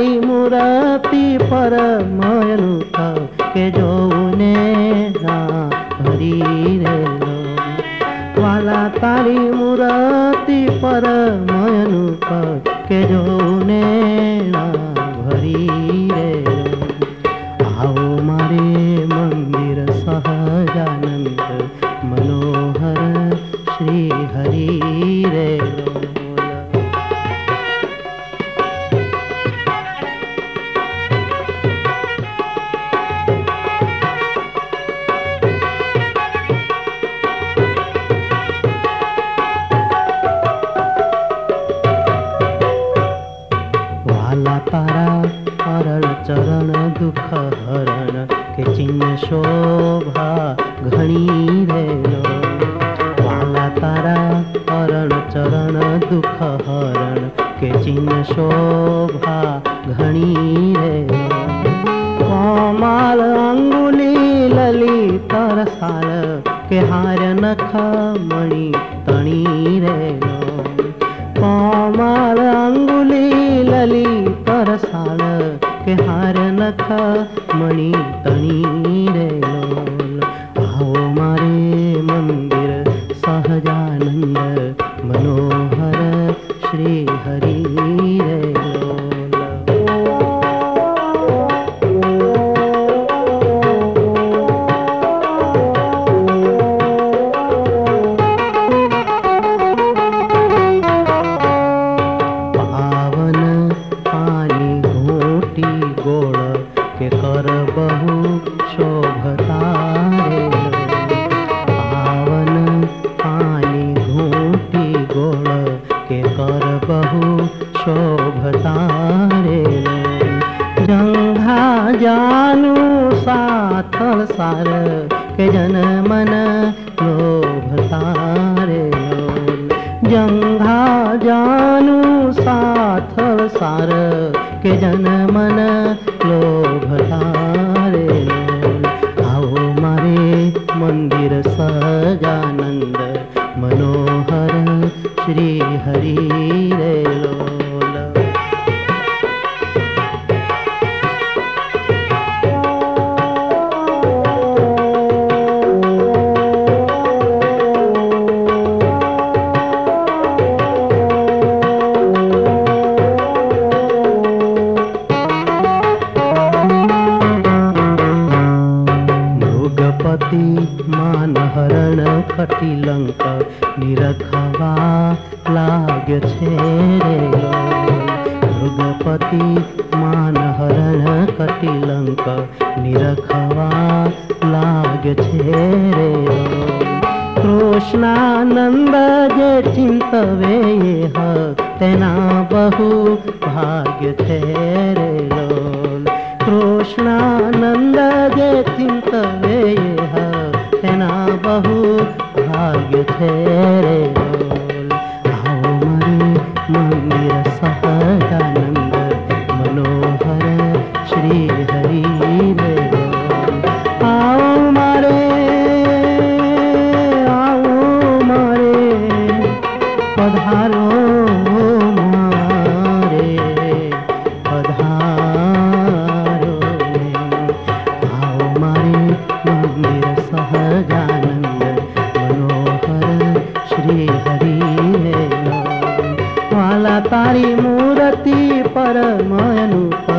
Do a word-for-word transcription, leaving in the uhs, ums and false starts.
तारी मूर्ति परम अनूठा के जोने ना भरी रे लोल। वाला तारी मूर्ति परम अनूठा के जोने ना भरी रे लोल। आओ मारे मंदिर सहजानंद मनोहर श्री हरि रे लोल। वाला तारा अरण चरण दुख हरण के चिन्ह शोभा घनी रे लोल। वाला तारा अरण चरण दुख हरण के चिन्ह शोभा घनी रे लोल। कोमल अंगुली लली तरसाल के हार नख मणि तणी रे लोल। कोमल अंगुली लली तरसाल के हार नख मणि तणी रे लोल। आओ मारे मंदिर सहजानंद मनोहर श्री हरि रे लोल। के कर बहु शोभता रे लोल। पावन पानी घूटी गोड़ के कर बहु शोभता रे लोल। जंघा जानू साथल सार के जन मन लोभता रे लोल। जंघा जानू साथल सार के जन मन लोभता रे लोल। आओ मारे मंदिर सहजानंद मनोहर श्री हरि रे लोल। मान हरण कटिलंक निरखवा लाग छे रे लोल। भृगपति मान हरण कटिलंक निरखवा लाग छे रे लोल। कृष्णानंद जे चिंतवे यह तेना बहु भाग्य छे रे लोल। कृष्णानंद जे चिंतवे यह तेना बहु भाग्य छे रे लोल। आओ मारे मंदिर सहजानंद मनोहर श्री हरि रे लोल। आओ मारे आओ मारे पधारो मारे पधारो रे। आओ मारे मंदिर सहजानंद मनोहर श्री हरि रे लोल। वाला तारी मूर्ति परम अनूठा